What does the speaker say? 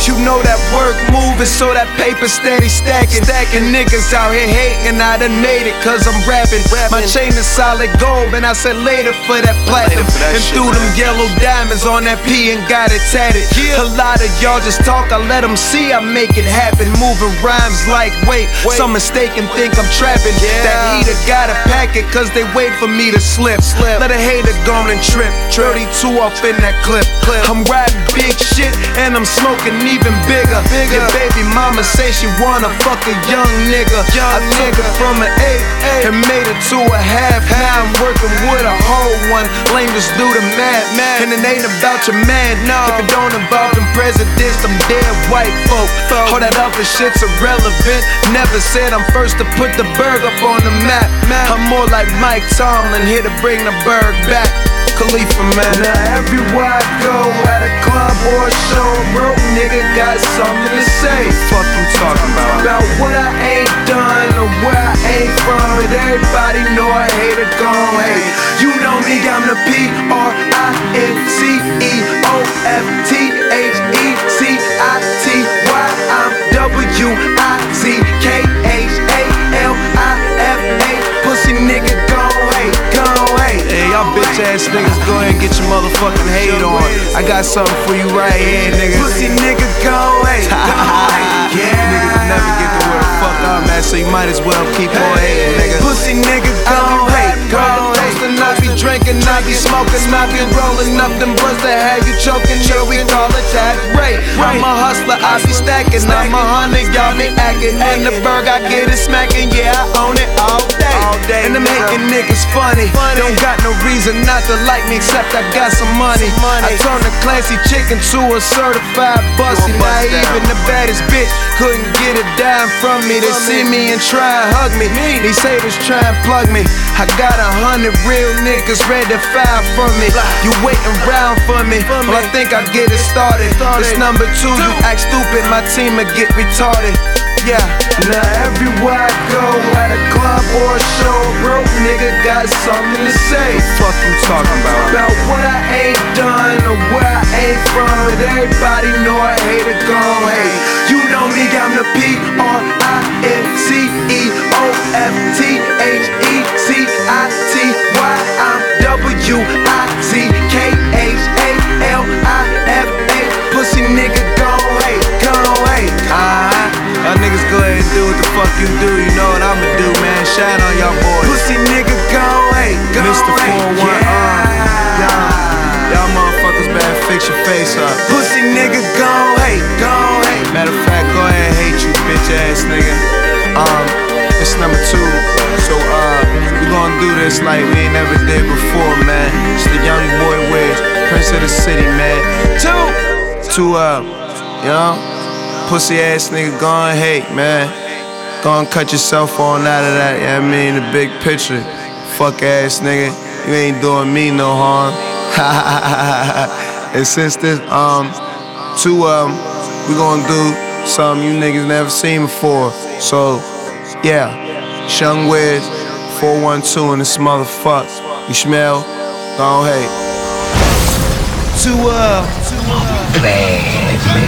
You know that work moving, so that paper steady stacking. Niggas out here hating, I done made it cause I'm rapping. My chain is solid gold, and I said later for that platinum. And threw them yellow diamonds on that P and got it tatted. A lot of y'all just talk, I let them see I make it happen. Moving rhymes like wait, some mistaken think I'm trapping. That heater gotta pack it cause they wait for me to slip. Let a hater go on and trip. 32 off in that clip. I'm riding big shit and I'm smoking even bigger. Your baby mama say she wanna fuck a young nigga. I took it from an 8 and made it to a half. Now I'm working with a whole one. Lame just do the math. And it ain't about your man. If it don't involve them presidents, them dead white folk. All that other shit's irrelevant. Never said I'm first to put the burg up on the map. I'm more like Mike Tomlin, here to bring the burg back. Khalifa, man. Now everywhere I go, at a club or a show, broke nigga got something to say. Fuck you talking about? About what I ain't done or where I ain't from. But everybody know I hate it, gon' hate. You know me, I'm the PRINCEOFTHECITY. I'm WIZKHALIFA. Pussy nigga, gon' hate, gon' hate. Hey, y'all bitch ass niggas, go ahead and get your motherfucking hate on. I got something for you right here, nigga. Pussy nigga, gon' hate, gon' hate. Niggas never get to where the fuck I'm at, so you might as well keep on hating, nigga. Pussy nigga, gon' hate, gon' hate. I be drinking, I be smoking, I be rolling up them blunts that have you choking. Yeah, we call it that rate. I'm a hustler, I be stacking. I'm 100, y'all be acting. And the burg I get it smacking, yeah, I own it all day. And them hating niggas funny. Don't got no reason not to like me except I got some money. I turn a classy chicken to a certified bussy. Now even the baddest bitch couldn't get a dime from me. They see me and try and hug me. These haters try and plug me. I got 100 real niggas ready to fire for me. You waiting round for me? Well, I think I get it started. It's number 2, you act stupid, my team will get retarded. Yeah. Now everywhere I go, at a club or a show, broke nigga got something to say. Fuck you talking about? About what I ain't done or where I ain't from. But everybody know I hate it, gon' hate. You know me, I'm the PRINCEOFTHECITY. I'm WIZKHALIFA. Pussy nigga, gon' hate, gon' hate. Y'all niggas go ahead and do what the fuck you do. You know what I'ma do, man. Shine on y'all boys. Pussy nigga, gon' hate, Mr. 41. Y'all motherfuckers better fix your face up. Pussy nigga, gon' hate, gon' hate. Matter of fact, go ahead and hate you, bitch ass nigga. It's number 2. So we gonna do this like we ain't never did before, man. It's the young boy Wiz, Prince of the City, man. 2, you know, pussy ass nigga, gon' hate, man. Gon' cut yourself on out of that, you know what I mean? The big picture. Fuck ass nigga, you ain't doing me no harm. And since this, 2, we gon' do something you niggas never seen before. So, yeah, Young Wiz, 412 in this motherfucker. You smell? Gon' hate. 2,